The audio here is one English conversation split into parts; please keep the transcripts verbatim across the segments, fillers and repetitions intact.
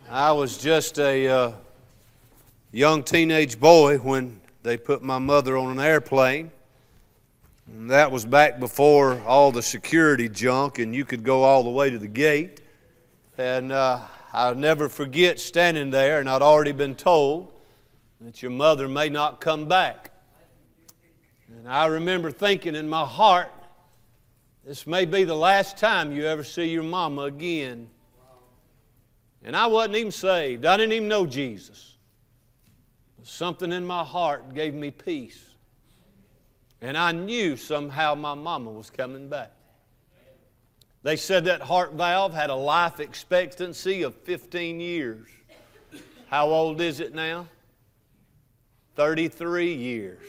I was just a uh, young teenage boy when they put my mother on an airplane. And that was back before all the security junk and you could go all the way to the gate. And uh, I'll never forget standing there, and I'd already been told that your mother may not come back. And I remember thinking in my heart, this may be the last time you ever see your mama again. And I wasn't even saved. I didn't even know Jesus. But something in my heart gave me peace. And I knew somehow my mama was coming back. They said that heart valve had a life expectancy of fifteen years. How old is it now? thirty-three years.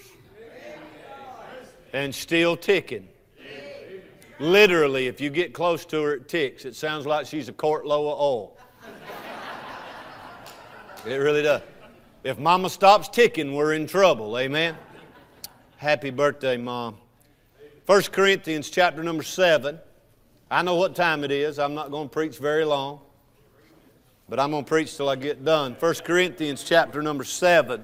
And still ticking. Literally, if you get close to her, it ticks. It sounds like she's a quart low of oil. It really does. If Mama stops ticking, we're in trouble. Amen? Happy birthday, Mom. First Corinthians chapter number seven. I know what time it is. I'm not going to preach very long. But I'm going to preach till I get done. First Corinthians chapter number seven.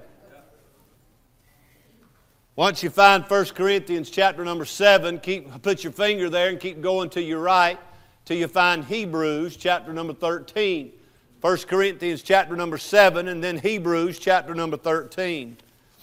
Once you find First Corinthians chapter number seven, keep, put your finger there and keep going to your right till you find Hebrews chapter number thirteen. First Corinthians chapter number seven and then Hebrews chapter number thirteen.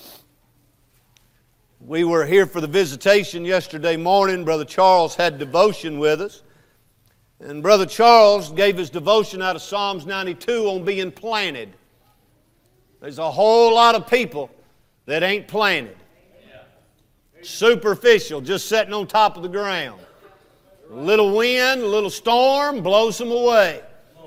We were here for the visitation yesterday morning. Brother Charles had devotion with us. And Brother Charles gave his devotion out of Psalms ninety-two on being planted. There's a whole lot of people that ain't planted. Superficial, just sitting on top of the ground. A little wind, a little storm blows them away.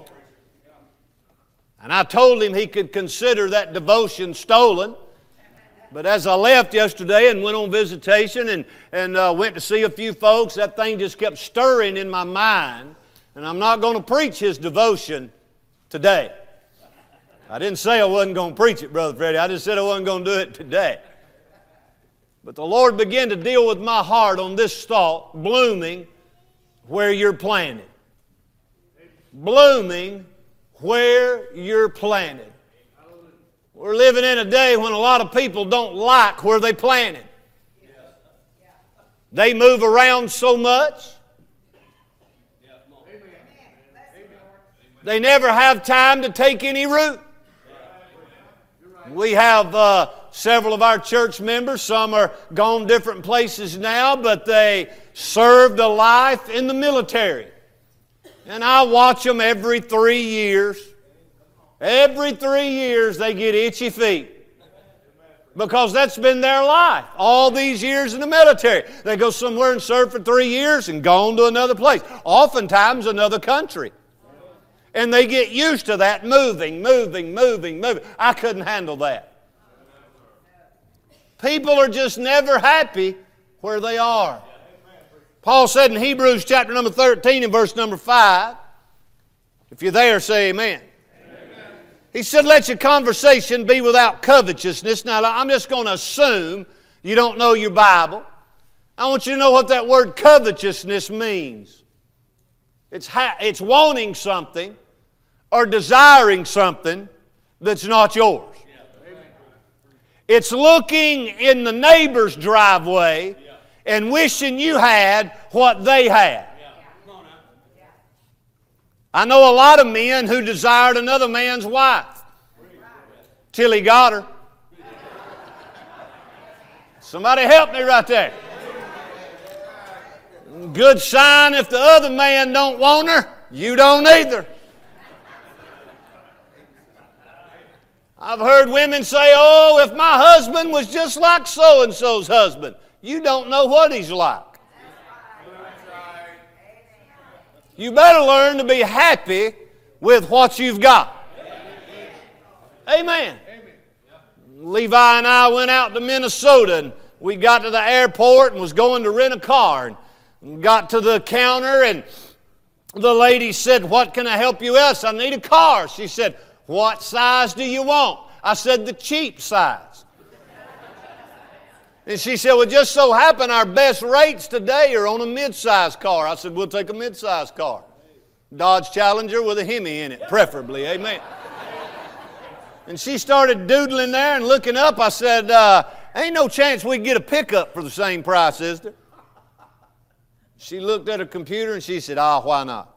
And I told him he could consider that devotion stolen. But as I left yesterday and went on visitation and, and uh, went to see a few folks, that thing just kept stirring in my mind. And I'm not going to preach his devotion today. I didn't say I wasn't going to preach it, Brother Freddie. I just said I wasn't going to do it today. But the Lord began to deal with my heart on this thought, blooming where you're planted. Blooming where you're planted. We're living in a day when a lot of people don't like where they planted. They move around so much. They never have time to take any root. We have uh, several of our church members. Some are gone different places now, but they served a life in the military. And I watch them every three years. Every three years they get itchy feet. Because that's been their life. All these years in the military. They go somewhere and serve for three years and go on to another place. Oftentimes another country. And they get used to that, moving, moving, moving, moving. I couldn't handle that. People are just never happy where they are. Paul said in Hebrews chapter number thirteen and verse number five, if you're there, say amen. Amen. He said, let your conversation be without covetousness. Now, I'm just going to assume you don't know your Bible. I want you to know what that word covetousness means. It's, ha- it's wanting something or desiring something that's not yours. It's looking in the neighbor's driveway and wishing you had what they had. I know a lot of men who desired another man's wife till he got her. Somebody help me right there. Good sign if the other man don't want her, you don't either. I've heard women say, oh, if my husband was just like so-and-so's husband. You don't know what he's like. You better learn to be happy with what you've got. Amen. Levi and I went out to Minnesota and we got to the airport and was going to rent a car. And got to the counter and the lady said, what can I help you with? I said, I need a car. She said, what size do you want? I said, the cheap size. And she said, well, just so happen our best rates today are on a mid-size car. I said, we'll take a mid-size car. Dodge Challenger with a Hemi in it, preferably. Amen. And she started doodling there and looking up. I said, uh, ain't no chance we can get a pickup for the same price, is there? She looked at her computer and she said, ah, why not?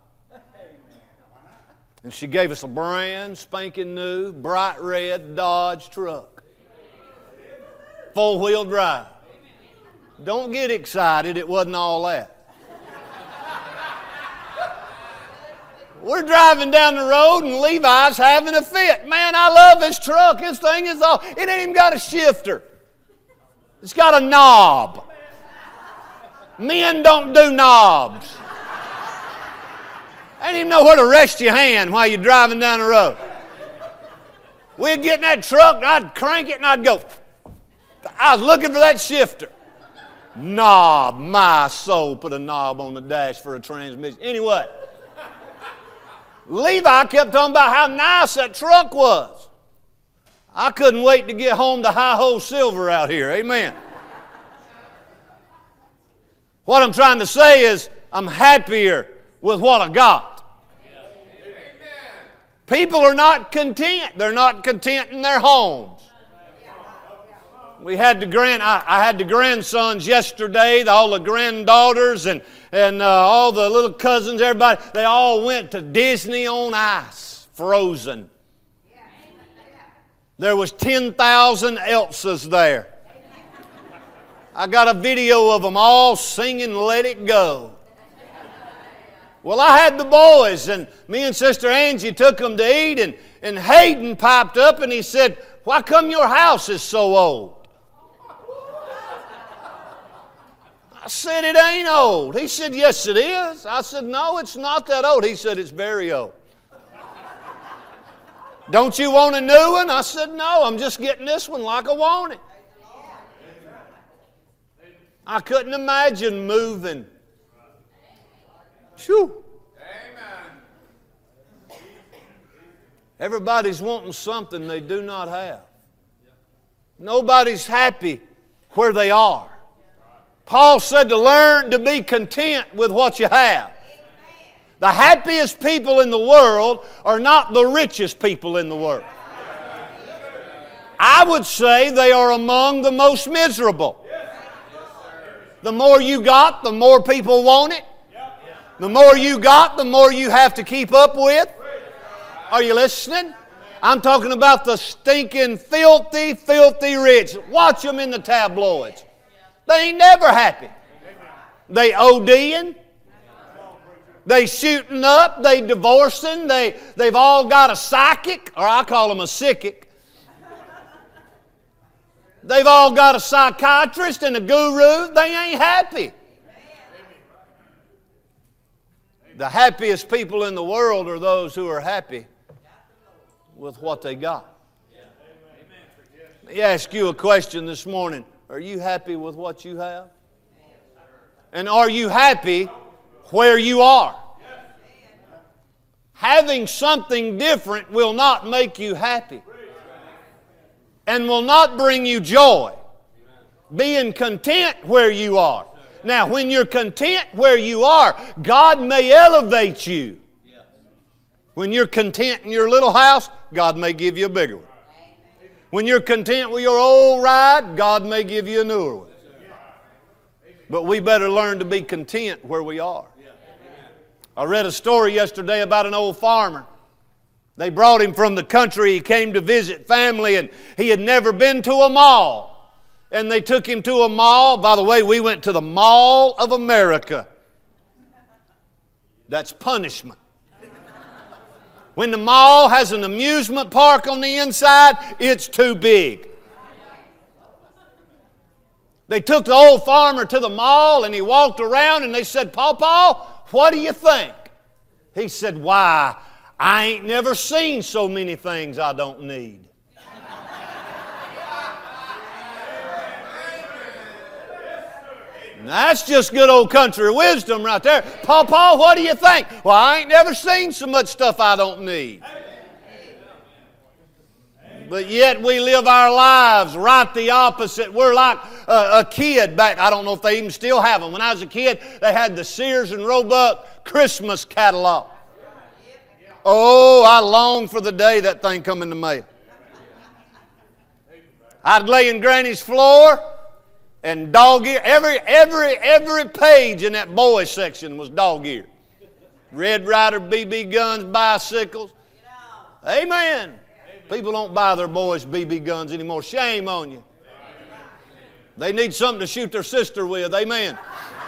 And she gave us a brand spanking new, bright red Dodge truck. Four-wheel drive. Don't get excited, it wasn't all that. We're driving down the road and Levi's having a fit. Man, I love this truck. This thing is all, it ain't even got a shifter. It's got a knob. Men don't do knobs. I didn't even know where to rest your hand while you're driving down the road. We'd get in that truck and I'd crank it and I'd go. I was looking for that shifter. Knob, my soul, put a knob on the dash for a transmission. Anyway. Levi kept talking about how nice that truck was. I couldn't wait to get home to Hi-Ho Silver out here. Amen. What I'm trying to say is I'm happier with what I got. People are not content. They're not content in their homes. We had the grand, I, I had the grandsons yesterday, the, all the granddaughters and, and uh, all the little cousins, everybody, they all went to Disney on Ice, frozen. There was ten thousand Elsas there. I got a video of them all singing Let It Go. Well, I had the boys, and me and Sister Angie took them to eat, and, and Hayden piped up and he said, why come your house is so old? I said, it ain't old. He said, yes, it is. I said, no, it's not that old. He said, it's very old. Don't you want a new one? I said, no, I'm just getting this one like I want it. I couldn't imagine moving. Phew. Everybody's wanting something they do not have. Nobody's happy where they are. Paul said to learn to be content with what you have. The happiest people in the world are not the richest people in the world. I would say they are among the most miserable. The more you got, the more people want it. The more you got, the more you have to keep up with. Are you listening? I'm talking about the stinking, filthy, filthy rich. Watch them in the tabloids. They ain't never happy. They ODing. They shooting up. They divorcing. They, they've all got a psychic, or I call them a sickic. They've all got a psychiatrist and a guru. They ain't happy. The happiest people in the world are those who are happy with what they got. Let me ask you a question this morning. Are you happy with what you have? And are you happy where you are? Having something different will not make you happy and will not bring you joy. Being content where you are. Now, when you're content where you are, God may elevate you. When you're content in your little house, God may give you a bigger one. When you're content with your old ride, God may give you a newer one. But we better learn to be content where we are. I read a story yesterday about an old farmer. They brought him from the country. He came to visit family, and he had never been to a mall. And they took him to a mall. By the way, we went to the Mall of America. That's punishment. When the mall has an amusement park on the inside, it's too big. They took the old farmer to the mall, and he walked around, and they said, "Pawpaw, what do you think?" He said, "Why, I ain't never seen so many things I don't need." That's just good old country wisdom right there. "Pawpaw, what do you think?" "Well, I ain't never seen so much stuff I don't need." But yet we live our lives right the opposite. We're like a, a kid back. I don't know if they even still have them. When I was a kid, they had the Sears and Roebuck Christmas catalog. Oh, I long for the day that thing come in the mail. I'd lay in Granny's floor and dog ear. Every, every, every page in that boys section was dog ear. Red Ryder B B guns, bicycles. Amen. People don't buy their boys B B guns anymore. Shame on you. They need something to shoot their sister with. Amen.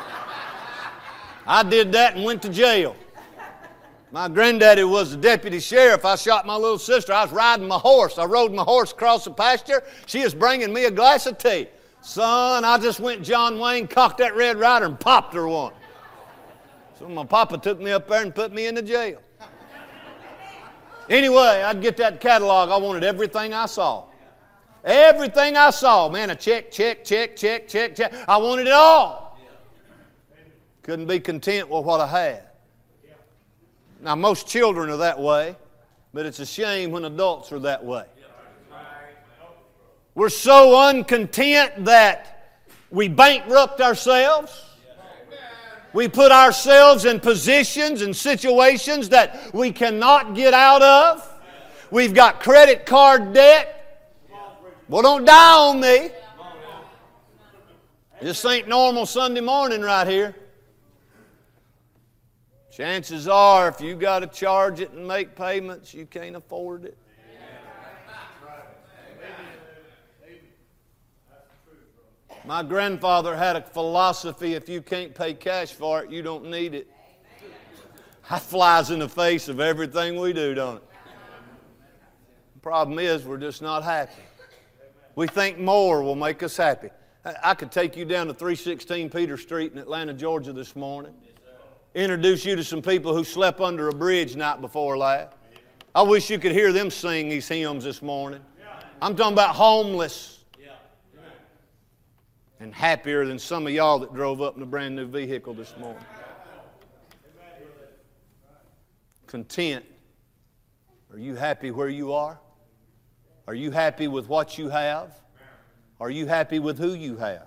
I did that and went to jail. My granddaddy was the deputy sheriff. I shot my little sister. I was riding my horse. I rode my horse across the pasture. She was bringing me a glass of tea. Son, I just went John Wayne, cocked that Red Ryder and popped her one. So my papa took me up there and put me in the jail. Anyway, I'd get that catalog. I wanted everything I saw. Everything I saw. Man, a check, check, check, check, check, check. I wanted it all. Couldn't be content with what I had. Now, most children are that way, but it's a shame when adults are that way. We're so uncontent that we bankrupt ourselves. We put ourselves in positions and situations that we cannot get out of. We've got credit card debt. Well, don't die on me. This ain't normal Sunday morning right here. Chances are, if you got to charge it and make payments, you can't afford it. My grandfather had a philosophy, if you can't pay cash for it, you don't need it. That flies in the face of everything we do, don't it? The problem is, we're just not happy. We think more will make us happy. I could take you down to three sixteen Peter Street in Atlanta, Georgia this morning. Introduce you to some people who slept under a bridge night before last. I wish you could hear them sing these hymns this morning. I'm talking about homeless and happier than some of y'all that drove up in a brand new vehicle this morning. Content. Are you happy where you are? Are you happy with what you have? Are you happy with who you have?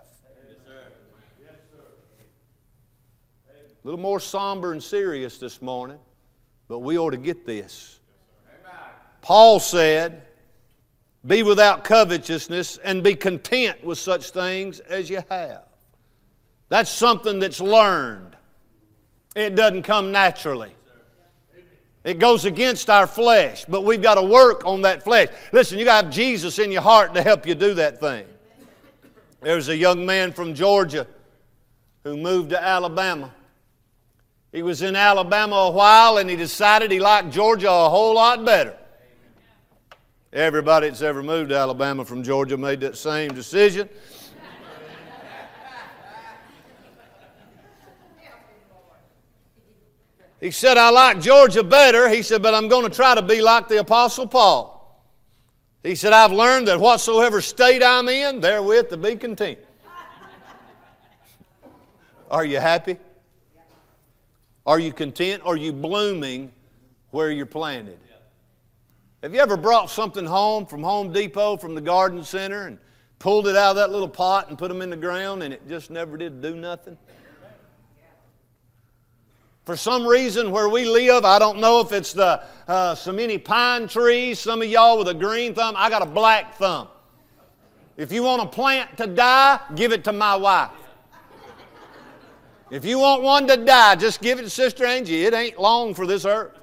A little more somber and serious this morning, but we ought to get this. Paul said, be without covetousness and be content with such things as you have. That's something that's learned. It doesn't come naturally. It goes against our flesh, but we've got to work on that flesh. Listen, you got to have Jesus in your heart to help you do that thing. There's a young man from Georgia who moved to Alabama. He was in Alabama a while and he decided he liked Georgia a whole lot better. Everybody that's ever moved to Alabama from Georgia made that same decision. He said, I like Georgia better. He said, but I'm going to try to be like the Apostle Paul. He said, I've learned that whatsoever state I'm in, therewith to be content. Are you happy? Are you content? Are you blooming where you're planted? Have you ever brought something home from Home Depot, from the garden center, and pulled it out of that little pot and put them in the ground and it just never did do nothing? For some reason where we live, I don't know if it's the uh, so many pine trees, some of y'all with a green thumb, I got a black thumb. If you want a plant to die, give it to my wife. If you want one to die, just give it to Sister Angie. It ain't long for this earth.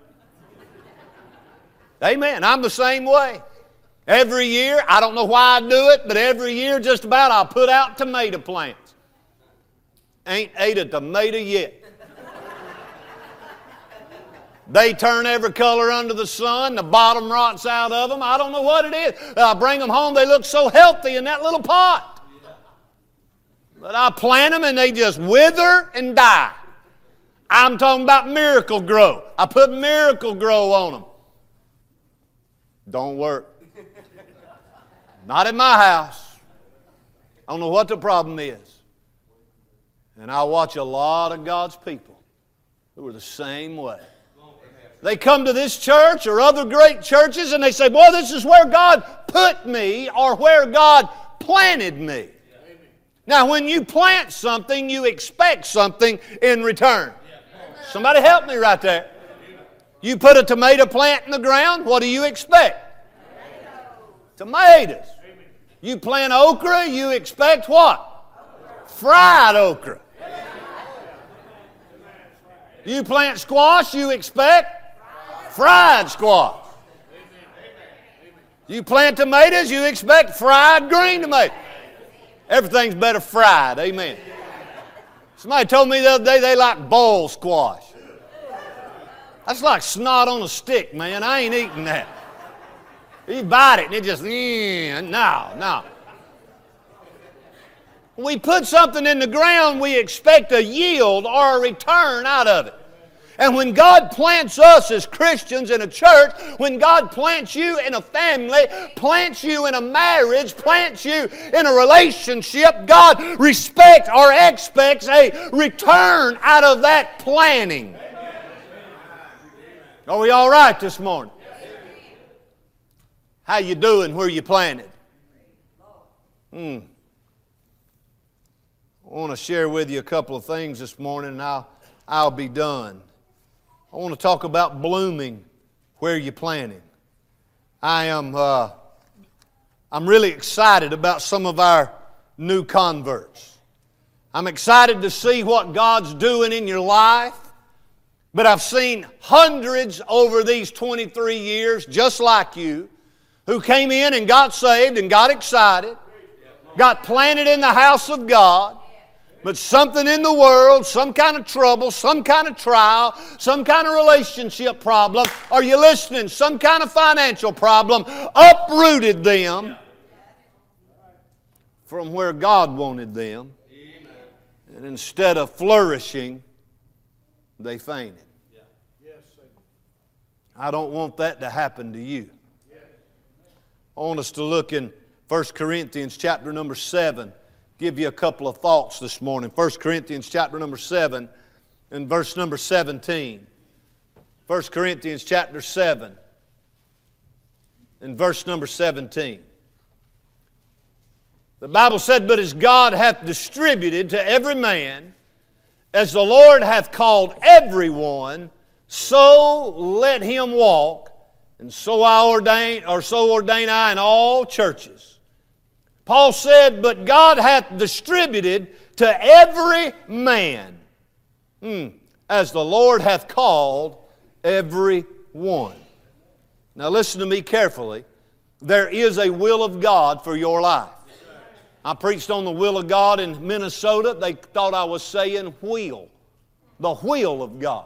Amen. I'm the same way. Every year, I don't know why I do it, but every year just about I'll put out tomato plants. Ain't ate a tomato yet. They turn every color under the sun. The bottom rots out of them. I don't know what it is. I bring them home. They look so healthy in that little pot. But I plant them and they just wither and die. I'm talking about Miracle Grow. I put Miracle Grow on them. Don't work. Not in my house. I don't know what the problem is. And I watch a lot of God's people who are the same way. They come to this church or other great churches and they say, boy, this is where God put me or where God planted me. Now, when you plant something, you expect something in return. Somebody help me right there. You put a tomato plant in the ground, what do you expect? Tomatoes. You plant okra, you expect what? Fried okra. You plant squash, you expect fried squash. You plant tomatoes, you expect fried green tomatoes. Everything's better fried, amen. Somebody told me the other day they like boiled squash. That's like snot on a stick, man. I ain't eating that. You bite it and it just, mm, no, no. When we put something in the ground, we expect a yield or a return out of it. And when God plants us as Christians in a church, when God plants you in a family, plants you in a marriage, plants you in a relationship, God respects or expects a return out of that planting. Are we all right this morning? How you doing where you planted? Hmm. I want to share with you a couple of things this morning, and I'll, I'll be done. I want to talk about blooming where you planted. I am uh, I'm really excited about some of our new converts. I'm excited to see what God's doing in your life. But I've seen hundreds over these twenty-three years, just like you, who came in and got saved and got excited, got planted in the house of God, but something in the world, some kind of trouble, some kind of trial, some kind of relationship problem, are you listening? Some kind of financial problem uprooted them from where God wanted them. And instead of flourishing, they fainted. I don't want that to happen to you. I want us to look in First Corinthians chapter number seven. Give you a couple of thoughts this morning. First Corinthians chapter number seven and verse number seventeen. First Corinthians chapter seven and verse number seventeen. The Bible said, "But as God hath distributed to every man, as the Lord hath called every one, so let him walk, and so I ordain, or so ordain I in all churches." Paul said, "But God hath distributed to every man, hmm, as the Lord hath called every one." Now listen to me carefully. There is a will of God for your life. I preached on the will of God in Minnesota. They thought I was saying wheel. The wheel of God.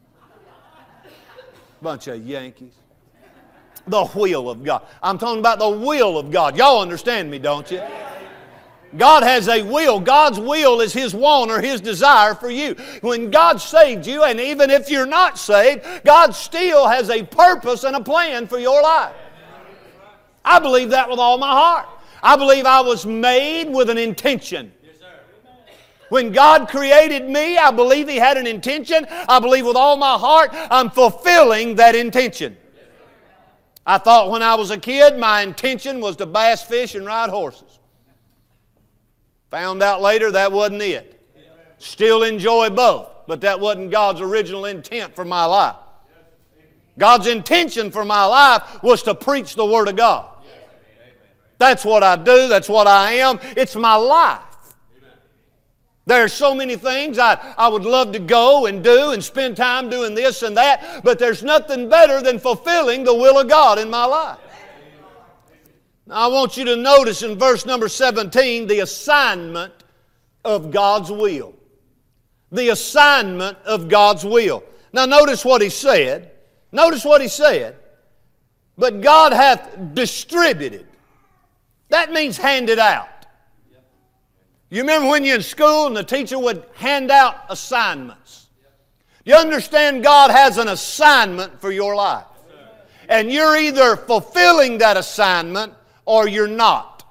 Bunch of Yankees. The wheel of God. I'm talking about the will of God. Y'all understand me, don't you? God has a will. God's will is His want or His desire for you. When God saved you, and even if you're not saved, God still has a purpose and a plan for your life. I believe that with all my heart. I believe I was made with an intention. When God created me, I believe He had an intention. I believe with all my heart I'm fulfilling that intention. I thought when I was a kid my intention was to bass fish and ride horses. Found out later that wasn't it. Still enjoy both, but that wasn't God's original intent for my life. God's intention for my life was to preach the Word of God. That's what I do. That's what I am. It's my life. There are so many things I, I would love to go and do and spend time doing this and that, but there's nothing better than fulfilling the will of God in my life. Now, I want you to notice in verse number seventeen the assignment of God's will. The assignment of God's will. Now notice what he said. Notice what he said. But God hath distributed. That means handed out. You remember when you're in school and the teacher would hand out assignments? You understand God has an assignment for your life. And you're either fulfilling that assignment or you're not.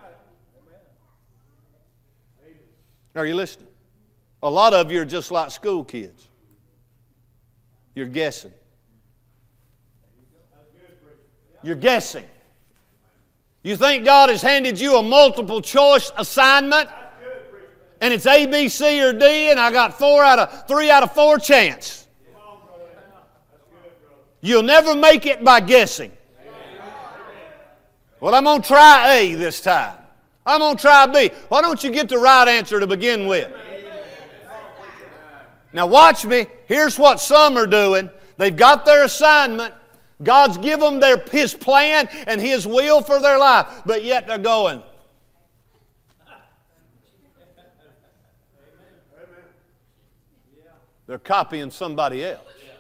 Are you listening? A lot of you are just like school kids. You're guessing. You're guessing. You think God has handed you a multiple choice assignment? And it's A, B, C, or D, and I got four out of three out of four chance. You'll never make it by guessing. Well, I'm going to try A this time. I'm going to try B. Why don't you get the right answer to begin with? Now watch me. Here's what some are doing. They've got their assignment. God's given them their, His plan and His will for their life. But yet they're going. They're copying somebody else.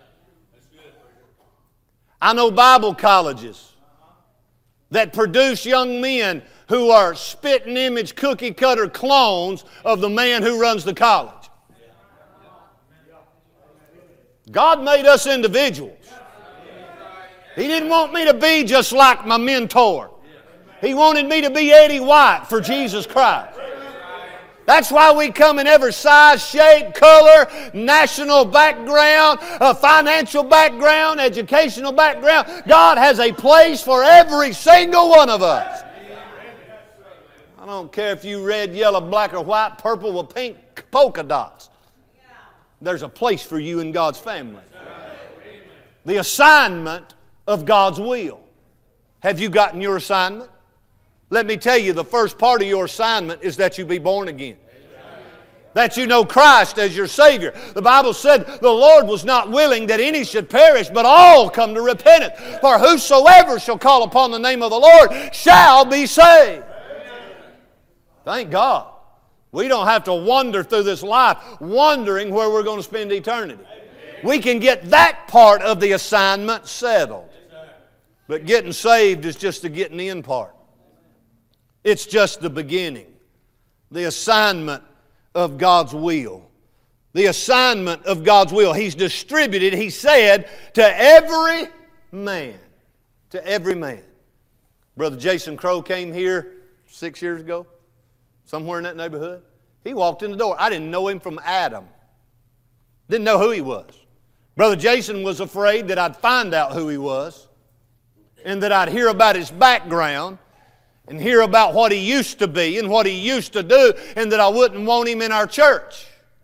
I know Bible colleges that produce young men who are spitting image cookie cutter clones of the man who runs the college. God made us individuals. He didn't want me to be just like my mentor. He wanted me to be Eddie White for Jesus Christ. That's why we come in every size, shape, color, national background, uh, financial background, educational background. God has a place for every single one of us. I don't care if you red, yellow, black, or white, purple with pink polka dots. There's a place for you in God's family. The assignment of God's will. Have you gotten your assignment? Let me tell you, the first part of your assignment is that you be born again. That you know Christ as your Savior. The Bible said the Lord was not willing that any should perish, but all come to repentance. For whosoever shall call upon the name of the Lord shall be saved. Thank God. We don't have to wander through this life wondering where we're going to spend eternity. We can get that part of the assignment settled. But getting saved is just the getting in part. It's just the beginning. The assignment of God's will. The assignment of God's will. He's distributed, He said, to every man. To every man. Brother Jason Crow came here six years ago, somewhere in that neighborhood. He walked in the door. I didn't know him from Adam. Didn't know who he was. Brother Jason was afraid that I'd find out who he was and that I'd hear about his background and hear about what he used to be and what he used to do, and that I wouldn't want him in our church.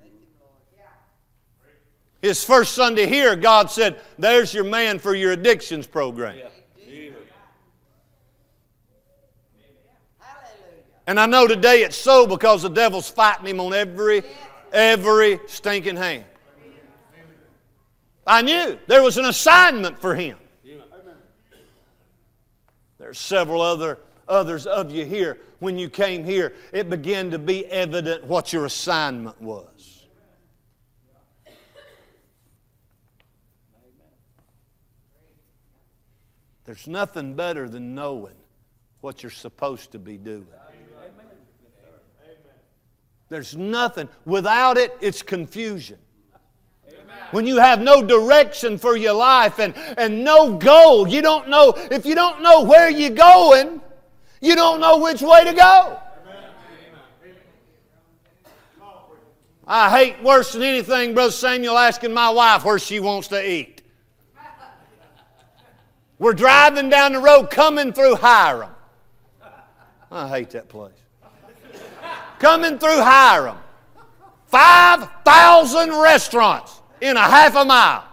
His first Sunday here, God said, there's your man for your addictions program. And I know today it's so because the devil's fighting him on every, every stinking hand. I knew there was an assignment for him. There's several other others of you here. When you came here, it began to be evident what your assignment was. There's nothing better than knowing what you're supposed to be doing. There's nothing. Without it, it's confusion. When you have no direction for your life and, and no goal, you don't know, if you don't know where you're going, you don't know which way to go. I hate worse than anything, Brother Samuel, asking my wife where she wants to eat. We're driving down the road coming through Hiram. I hate that place. Coming through Hiram. five thousand restaurants in a half a mile.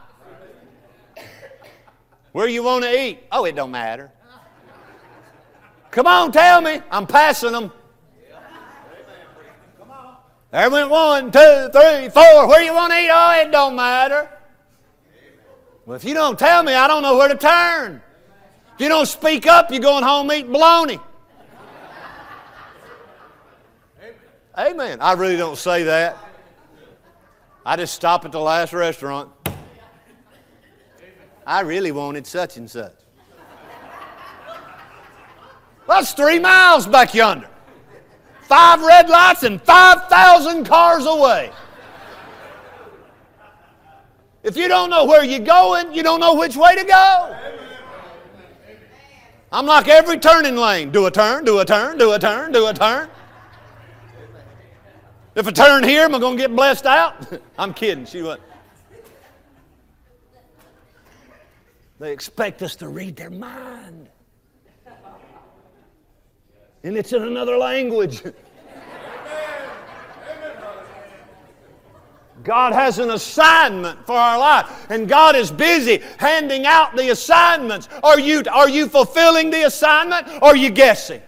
Where you want to eat? Oh, it don't matter. Come on, tell me. I'm passing them. There went one, two, three, four. Where you want to eat? Oh, it don't matter. Well, if you don't tell me, I don't know where to turn. If you don't speak up, you're going home eating bologna. Amen. I really don't say that. I just stop at the last restaurant. I really wanted such and such. That's three miles back yonder. Five red lights and five thousand cars away. If you don't know where you're going, you don't know which way to go. I'm like every turning lane. Do a turn, do a turn, do a turn, do a turn. If I turn here, am I going to get blessed out? I'm kidding. She wasn't. They expect us to read their mind. And it's in another language. God has an assignment for our life, and God is busy handing out the assignments. Are you, are you fulfilling the assignment, or are you guessing?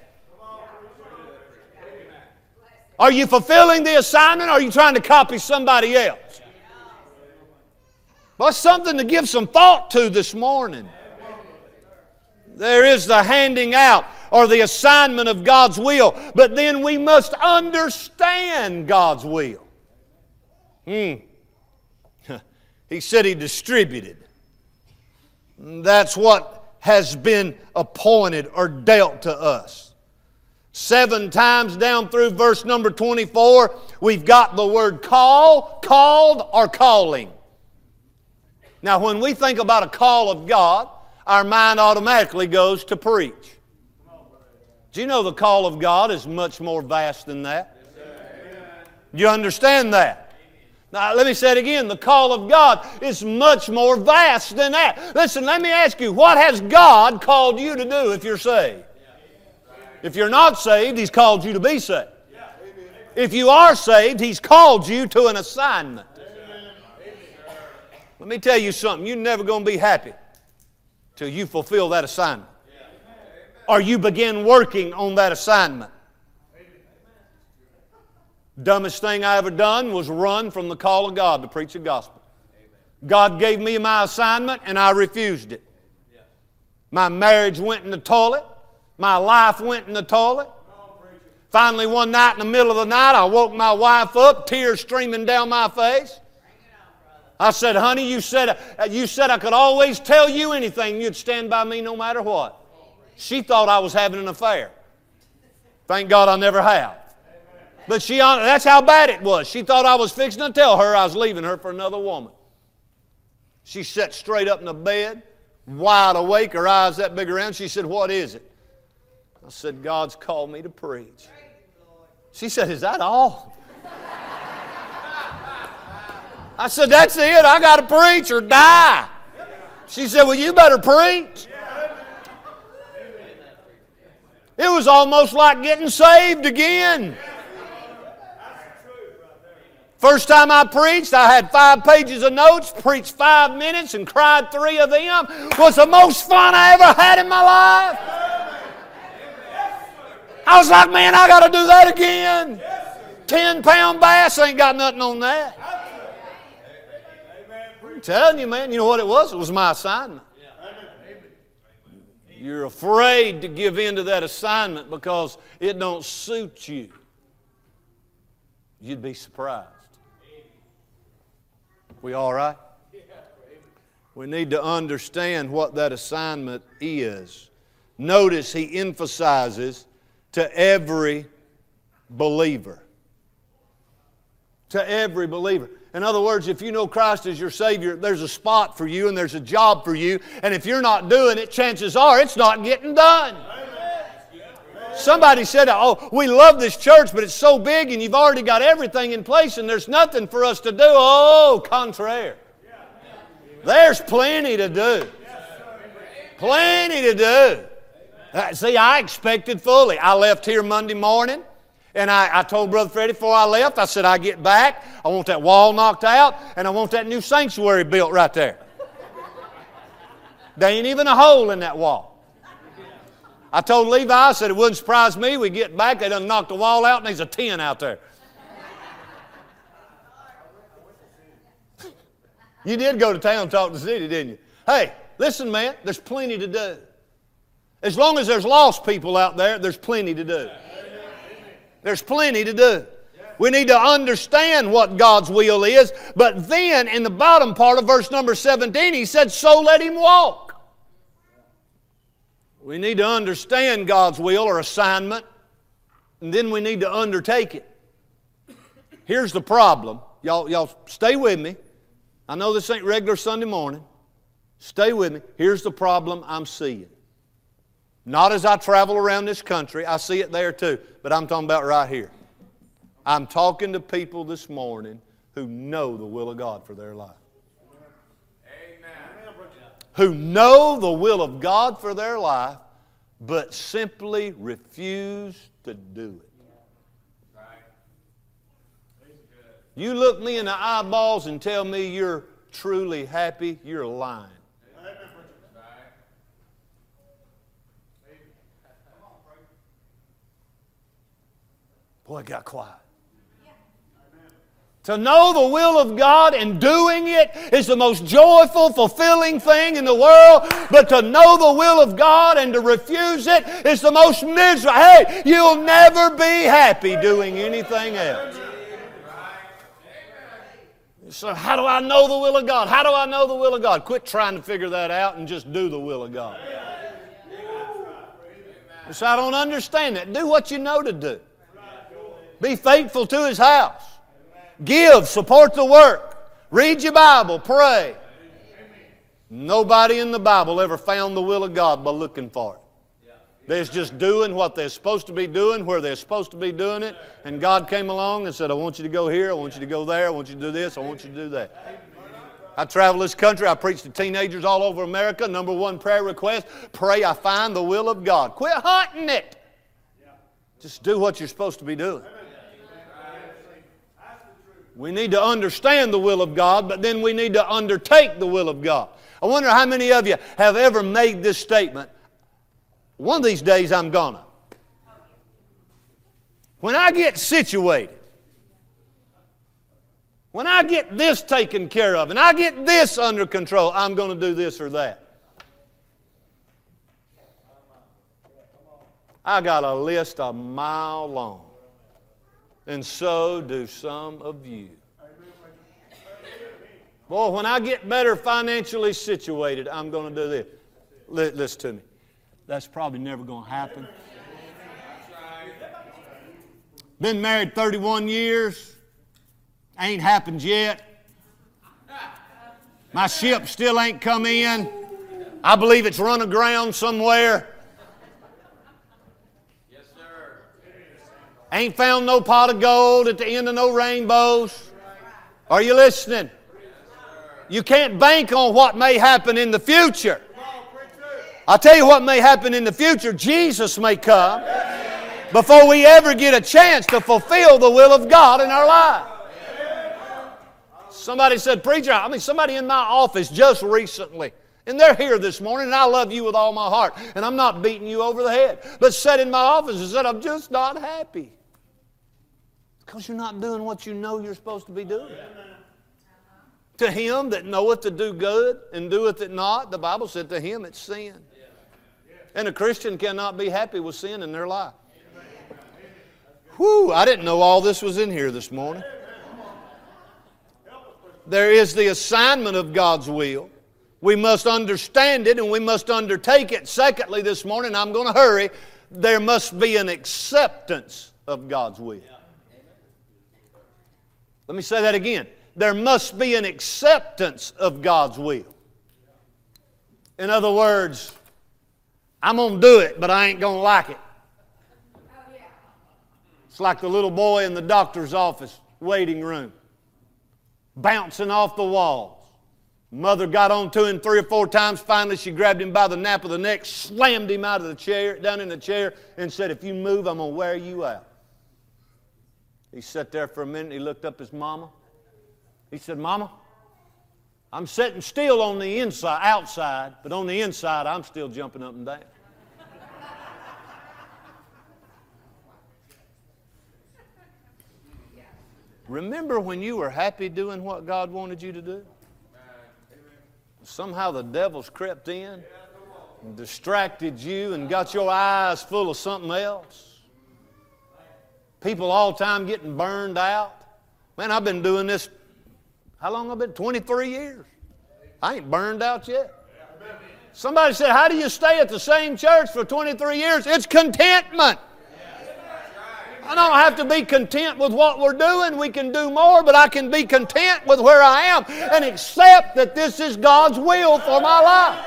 Are you fulfilling the assignment, or are you trying to copy somebody else? Well, that's something to give some thought to this morning. There is the handing out or the assignment of God's will, but then we must understand God's will. Hmm. He said He distributed. That's what has been appointed or dealt to us. Seven times down through verse number twenty-four, we've got the word call, called, or calling. Now, when we think about a call of God, our mind automatically goes to preach. Do you know the call of God is much more vast than that? You understand that? Now, let me say it again. The call of God is much more vast than that. Listen, let me ask you, what has God called you to do if you're saved? If you're not saved, He's called you to be saved. If you are saved, He's called you to an assignment. Let me tell you something. You're never going to be happy till you fulfill that assignment. Or you begin working on that assignment. Dumbest thing I ever done was run from the call of God to preach the gospel. God gave me my assignment and I refused it. My marriage went in the toilet. My life went in the toilet. Finally, one night in the middle of the night, I woke my wife up, tears streaming down my face. I said, honey, you said, you said I could always tell you anything. You'd stand by me no matter what. She thought I was having an affair. Thank God I never have. But she, that's how bad it was. She thought I was fixing to tell her I was leaving her for another woman. She sat straight up in the bed, wide awake, her eyes that big around. She said, what is it? I said, God's called me to preach. She said, is that all? I said, that's it. I got to preach or die. She said, well, you better preach. It was almost like getting saved again. First time I preached, I had five pages of notes, preached five minutes, and cried three of them. It was the most fun I ever had in my life. I was like, man, I got to do that again. Ten pound bass ain't got nothing on that. I'm telling you, man, you know what it was? It was my assignment. You're afraid to give in to that assignment because it don't suit you. You'd be surprised. We all right? We need to understand what that assignment is. Notice he emphasizes to every believer. To every believer. In other words, if you know Christ as your Savior, there's a spot for you and there's a job for you. And if you're not doing it, chances are it's not getting done. Somebody said, oh, we love this church, but it's so big and you've already got everything in place and there's nothing for us to do. Oh, contraire. There's plenty to do. Plenty to do. Uh, see, I expected fully. I left here Monday morning. And I, I told Brother Freddie before I left, I said, I get back, I want that wall knocked out, and I want that new sanctuary built right there. There ain't even a hole in that wall. I told Levi, I said, it wouldn't surprise me, we get back, they done knocked the wall out, and there's a ten out there. You did go to town and talk to the city, didn't you? Hey, listen, man, there's plenty to do. As long as there's lost people out there, there's plenty to do. There's plenty to do. We need to understand what God's will is. But then, in the bottom part of verse number seventeen, he said, so let him walk. We need to understand God's will or assignment, and then we need to undertake it. Here's the problem. Y'all, y'all stay with me. I know this ain't regular Sunday morning. Stay with me. Here's the problem I'm seeing. Not as I travel around this country. I see it there too. But I'm talking about right here. I'm talking to people this morning who know the will of God for their life. Amen. Who know the will of God for their life, but simply refuse to do it. You look me in the eyeballs and tell me you're truly happy, you're lying. Boy, it got quiet. To know the will of God and doing it is the most joyful, fulfilling thing in the world. But to know the will of God and to refuse it is the most miserable. Hey, you'll never be happy doing anything else. So how do I know the will of God? How do I know the will of God? Quit trying to figure that out and just do the will of God. So I don't understand that. Do what you know to do. Be faithful to His house. Give, support the work. Read your Bible, pray. Nobody in the Bible ever found the will of God by looking for it. They're just doing what they're supposed to be doing, where they're supposed to be doing it, and God came along and said, I want you to go here, I want you to go there, I want you to do this, I want you to do that. I travel this country, I preach to teenagers all over America. Number one prayer request, pray I find the will of God. Quit hunting it. Just do what you're supposed to be doing. We need to understand the will of God, but then we need to undertake the will of God. I wonder how many of you have ever made this statement, one of these days I'm gonna. When I get situated, when I get this taken care of, and I get this under control, I'm going to do this or that. I got a list a mile long. And so do some of you. Boy, when I get better financially situated, I'm going to do this. Listen to me. That's probably never going to happen. Been married thirty-one years. Ain't happened yet. My ship still ain't come in. I believe it's run aground somewhere. Ain't found no pot of gold at the end of no rainbows. Are you listening? You can't bank on what may happen in the future. I'll tell you what may happen in the future. Jesus may come before we ever get a chance to fulfill the will of God in our life. Somebody said, preacher, I mean somebody in my office just recently, and they're here this morning, and I love you with all my heart, and I'm not beating you over the head, but sat in my office and said, I'm just not happy. Because you're not doing what you know you're supposed to be doing. To him that knoweth to do good and doeth it not, the Bible said to him it's sin. And a Christian cannot be happy with sin in their life. Whew, I didn't know all this was in here this morning. There is the assignment of God's will. We must understand it and we must undertake it. Secondly, this morning, I'm going to hurry, there must be an acceptance of God's will. Let me say that again. There must be an acceptance of God's will. In other words, I'm going to do it, but I ain't going to like it. It's like the little boy in the doctor's office waiting room, bouncing off the walls. Mother got on to him three or four times. Finally, she grabbed him by the nape of the neck, slammed him out of the chair, down in the chair, and said, if you move, I'm going to wear you out. He sat there for a minute. He looked up at his mama. He said, Mama, I'm sitting still on the inside, outside, but on the inside, I'm still jumping up and down. Remember when you were happy doing what God wanted you to do? Somehow the devil's crept in and distracted you and got your eyes full of something else. People all the time getting burned out. Man, I've been doing this, how long have I been? twenty-three years. I ain't burned out yet. Somebody said, how do you stay at the same church for twenty-three years? It's contentment. I don't have to be content with what we're doing. We can do more, but I can be content with where I am and accept that this is God's will for my life.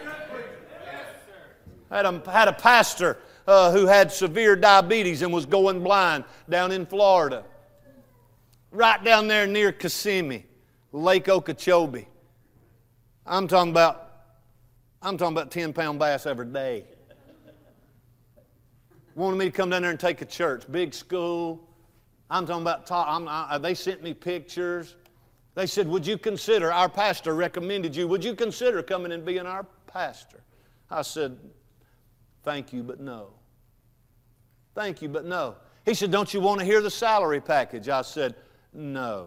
I had a, had a pastor uh, who had severe diabetes and was going blind down in Florida. Right down there near Kissimmee, Lake Okeechobee. I'm talking about, I'm talking about ten pound bass every day. Wanted me to come down there and take a church, big school. I'm talking about, I'm, I, they sent me pictures. They said, would you consider, our pastor recommended you, would you consider coming and being our pastor? I said, thank you, but no. Thank you, but no. He said, don't you want to hear the salary package? I said, no.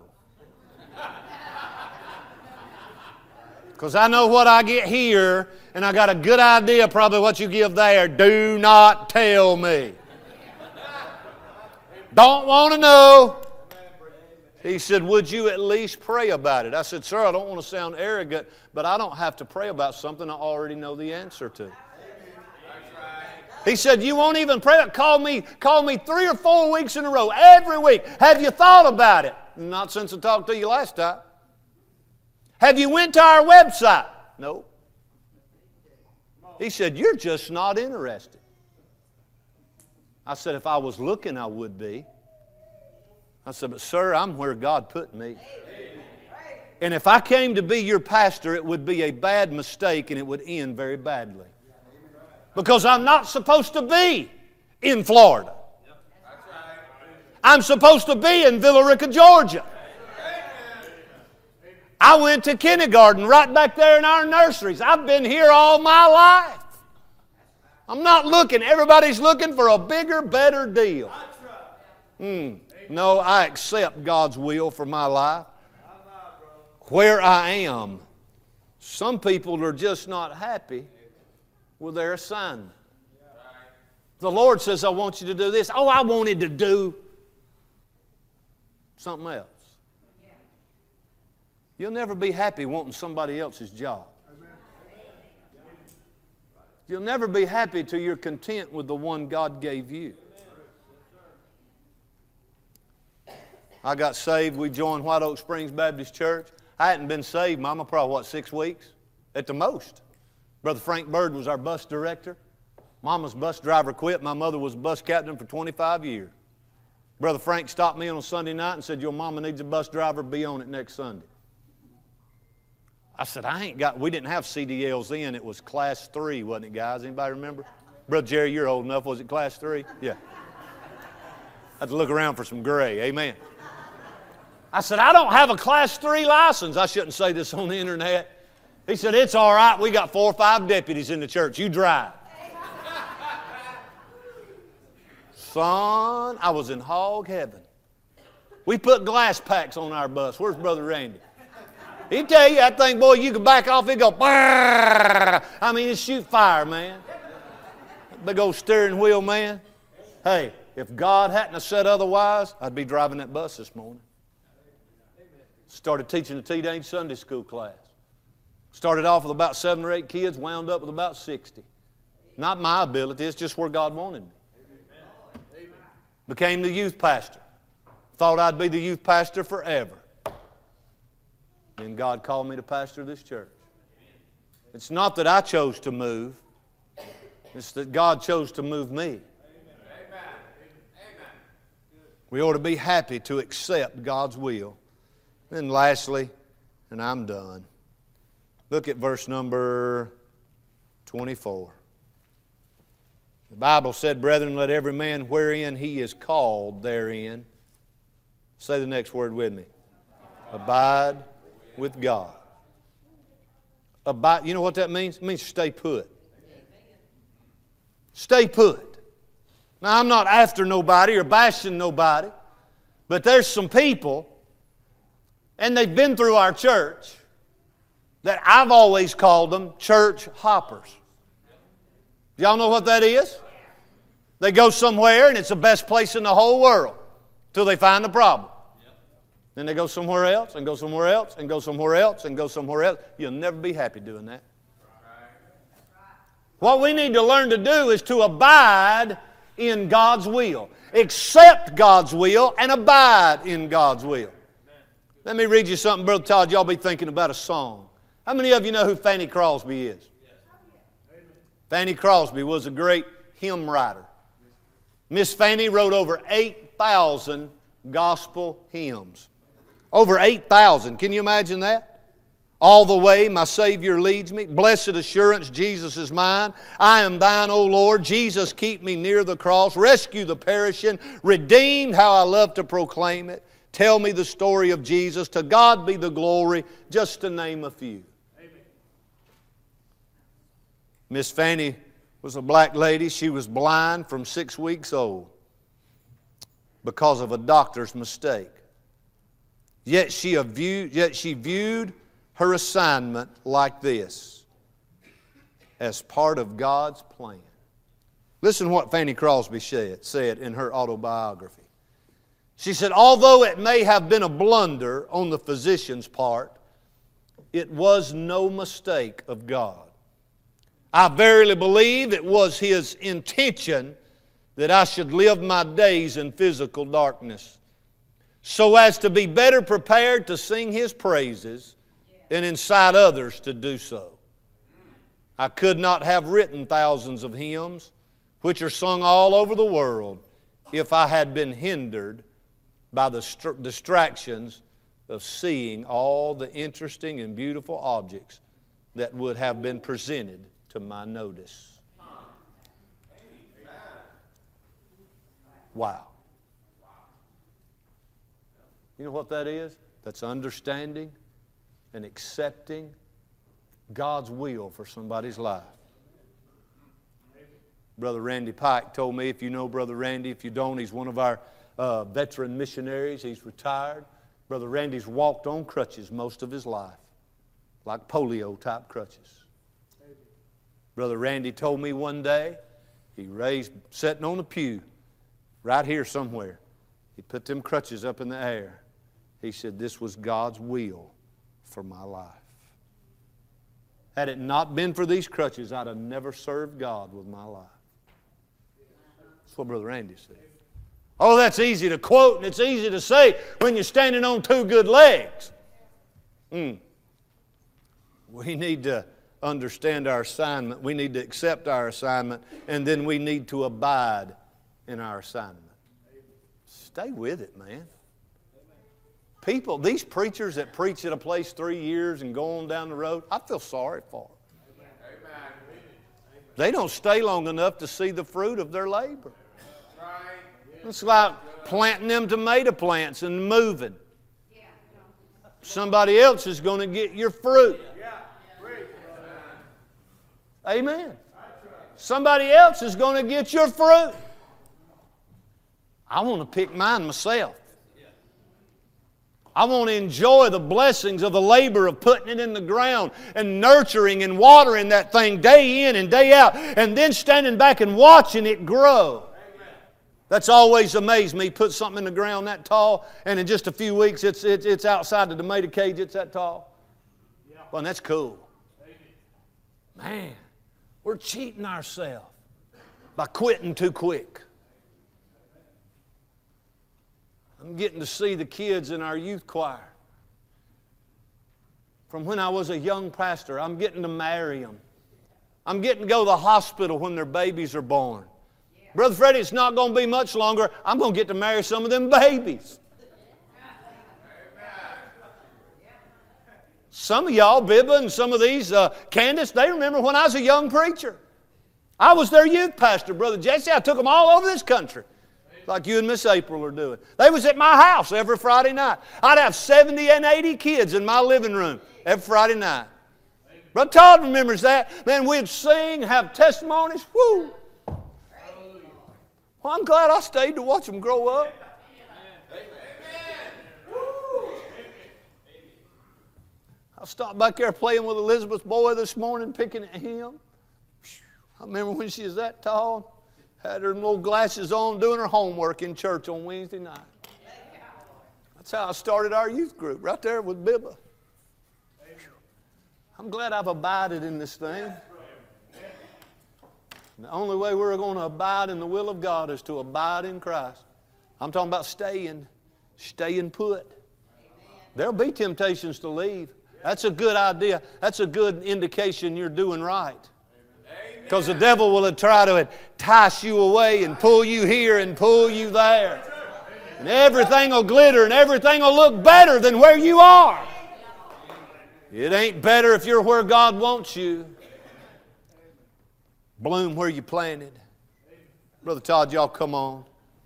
Because I know what I get here, and I got a good idea probably what you give there. Do not tell me. Don't want to know. He said, would you at least pray about it? I said, sir, I don't want to sound arrogant, but I don't have to pray about something I already know the answer to. He said, you won't even pray. Call me, call me three or four weeks in a row, every week. Have you thought about it? Not since I talked to you last time. Have you went to our website? No. He said, you're just not interested. I said, if I was looking, I would be. I said, but sir, I'm where God put me. And if I came to be your pastor, it would be a bad mistake and it would end very badly. Because I'm not supposed to be in Florida. I'm supposed to be in Villa Rica, Georgia. I went to kindergarten right back there in our nurseries. I've been here all my life. I'm not looking. Everybody's looking for a bigger, better deal. Mm. No, I accept God's will for my life. Where I am. Some people are just not happy with their assignment. The Lord says, I want you to do this. Oh, I wanted to do something else. You'll never be happy wanting somebody else's job. You'll never be happy till you're content with the one God gave you. I got saved. We joined White Oak Springs Baptist Church. I hadn't been saved, Mama, probably, what, six weeks? At the most. Brother Frank Bird was our bus director. Mama's bus driver quit. My mother was bus captain for twenty-five years. Brother Frank stopped me on a Sunday night and said, your mama needs a bus driver. Be on it next Sunday. I said, I ain't got, we didn't have C D Ls then. It was class three, wasn't it, guys? Anybody remember? Brother Jerry, you're old enough. Was it class three? Yeah. I had to look around for some gray. Amen. I said, I don't have a class three license. I shouldn't say this on the internet. He said, it's all right. We got four or five deputies in the church. You drive. Son, I was in hog heaven. We put glass packs on our bus. Where's Brother Randy? He'd tell you that thing, boy, you could back off, it'd go, brrr. I mean, it shoot fire, man. Big old steering wheel, man. Hey, if God hadn't have said otherwise, I'd be driving that bus this morning. Started teaching a teenage Sunday school class. Started off with about seven or eight kids, wound up with about sixty. Not my ability, it's just where God wanted me. Became the youth pastor. Thought I'd be the youth pastor forever. And God called me to pastor this church. It's not that I chose to move. It's that God chose to move me. We ought to be happy to accept God's will. And lastly, and I'm done, look at verse number twenty-four. The Bible said, brethren, let every man wherein he is called therein. Say the next word with me. Abide with God. Abide, you know what that means? It means stay put. Stay put. Now, I'm not after nobody or bashing nobody, but there's some people, and they've been through our church, that I've always called them church hoppers. Y'all know what that is? They go somewhere, and it's the best place in the whole world till they find the problem. Then they go somewhere else, and go somewhere else, and go somewhere else, and go somewhere else. You'll never be happy doing that. What we need to learn to do is to abide in God's will. Accept God's will and abide in God's will. Let me read you something, Brother Todd. Y'all be thinking about a song. How many of you know who Fanny Crosby is? Fanny Crosby was a great hymn writer. Miss Fanny wrote over eight thousand gospel hymns. Over eight thousand. Can you imagine that? All the way my Savior leads me. Blessed assurance, Jesus is mine. I am thine, O Lord. Jesus, keep me near the cross. Rescue the perishing. Redeemed, how I love to proclaim it. Tell me the story of Jesus. To God be the glory, just to name a few. Amen. Miss Fanny was a black lady. She was blind from six weeks old because of a doctor's mistake. Yet she viewed, yet she viewed her assignment like this, as part of God's plan. Listen to what Fanny Crosby said, said in her autobiography. She said, although it may have been a blunder on the physician's part, it was no mistake of God. I verily believe it was His intention that I should live my days in physical darkness, so as to be better prepared to sing His praises and incite others to do so. I could not have written thousands of hymns, which are sung all over the world, if I had been hindered by the st- distractions of seeing all the interesting and beautiful objects that would have been presented to my notice. Wow. You know what that is? That's understanding and accepting God's will for somebody's life. Brother Randy Pike told me, if you know Brother Randy, if you don't, he's one of our uh, veteran missionaries. He's retired. Brother Randy's walked on crutches most of his life, like polio type crutches. Brother Randy told me one day, he raised, sitting on the pew, right here somewhere. He put them crutches up in the air. He said, this was God's will for my life. Had it not been for these crutches, I'd have never served God with my life. That's what Brother Randy said. Oh, that's easy to quote and it's easy to say when you're standing on two good legs. Mm. We need to understand our assignment. We need to accept our assignment, and then we need to abide in our assignment. Stay with it, man. People, these preachers that preach at a place three years and go on down the road, I feel sorry for them. They don't stay long enough to see the fruit of their labor. It's like planting them tomato plants and moving. Somebody else is going to get your fruit. Amen. Somebody else is going to get your fruit. I want to pick mine myself. I want to enjoy the blessings of the labor of putting it in the ground and nurturing and watering that thing day in and day out, and then standing back and watching it grow. Amen. That's always amazed me. Put something in the ground that tall, and in just a few weeks it's, it's, it's outside the tomato cage, it's that tall. Yeah. Well, that's cool. Man, we're cheating ourselves by quitting too quick. I'm getting to see the kids in our youth choir. From when I was a young pastor, I'm getting to marry them. I'm getting to go to the hospital when their babies are born. Yeah. Brother Freddie, it's not going to be much longer. I'm going to get to marry some of them babies. Some of y'all, Bibba and some of these, uh, Candace, they remember when I was a young preacher. I was their youth pastor, Brother Jesse. I took them all over this country, like you and Miss April are doing. They was at my house every Friday night. I'd have seventy and eighty kids in my living room every Friday night. Brother Todd remembers that. Man, we'd sing, have testimonies. Woo! Well, I'm glad I stayed to watch them grow up. I stopped back there playing with Elizabeth's boy this morning, picking at him. I remember when she was that tall. Had her little glasses on, doing her homework in church on Wednesday night. That's how I started our youth group, right there with Bibba. I'm glad I've abided in this thing. The only way we're going to abide in the will of God is to abide in Christ. I'm talking about staying, staying put. There'll be temptations to leave. That's a good idea. That's a good indication you're doing right. Because the devil will try to entice you away and pull you here and pull you there. And everything will glitter and everything will look better than where you are. It ain't better if you're where God wants you. Bloom where you planted. Brother Todd, y'all come on.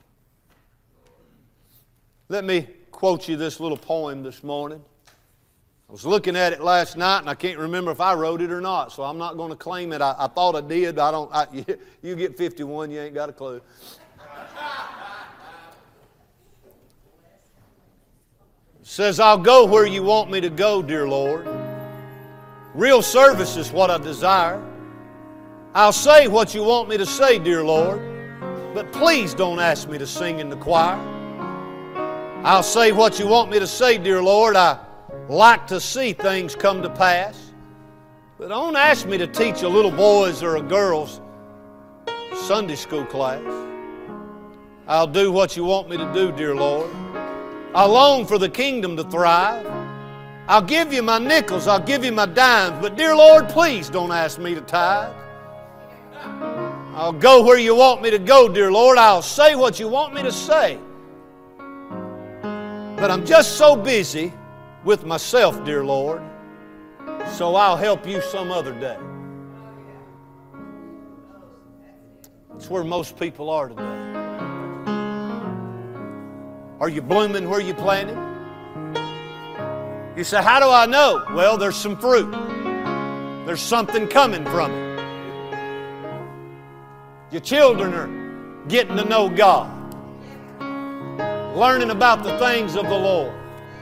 Let me quote you this little poem this morning. I was looking at it last night, and I can't remember if I wrote it or not, so I'm not going to claim it. I, I thought I did. I don't. I, you, you get fifty-one, you ain't got a clue. It says, I'll go where you want me to go, dear Lord. Real service is what I desire. I'll say what you want me to say, dear Lord, but please don't ask me to sing in the choir. I'll say what you want me to say, dear Lord. I like to see things come to pass. But don't ask me to teach a little boy's or a girl's Sunday school class. I'll do what you want me to do, dear Lord. I long for the kingdom to thrive. I'll give you my nickels, I'll give you my dimes, but dear Lord, please don't ask me to tithe. I'll go where you want me to go, dear Lord. I'll say what you want me to say. But I'm just so busy with myself, dear Lord, so I'll help you some other day. That's where most people are today. Are you blooming where you planted? You say, how do I know? Well, there's some fruit. There's something coming from it. Your children are getting to know God, learning about the things of the Lord.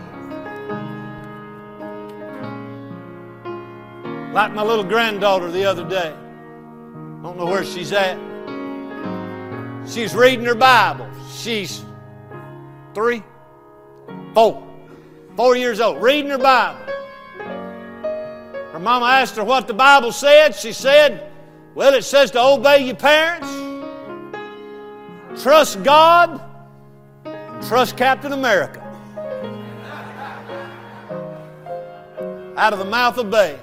Like my little granddaughter the other day. I don't know where she's at. She's reading her Bible. She's three, four, four years old, reading her Bible. Her mama asked her what the Bible said. She said, well, it says to obey your parents, trust God, and trust Captain America. Out of the mouth of babes.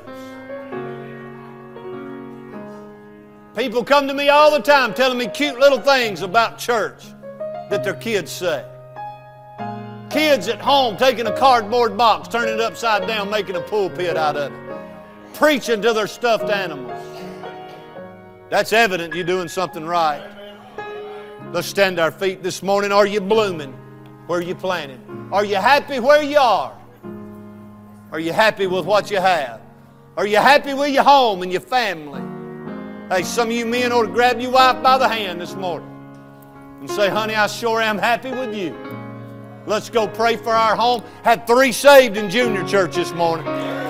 People come to me all the time telling me cute little things about church that their kids say. Kids at home taking a cardboard box, turning it upside down, making a pulpit out of it. Preaching to their stuffed animals. That's evident you're doing something right. Let's stand to our feet this morning. Are you blooming where you planted? Are you happy where you are? Are you happy with what you have? Are you happy with your home and your family? Hey, some of you men ought to grab your wife by the hand this morning and say, honey, I sure am happy with you. Let's go pray for our home. Had three saved in junior church this morning.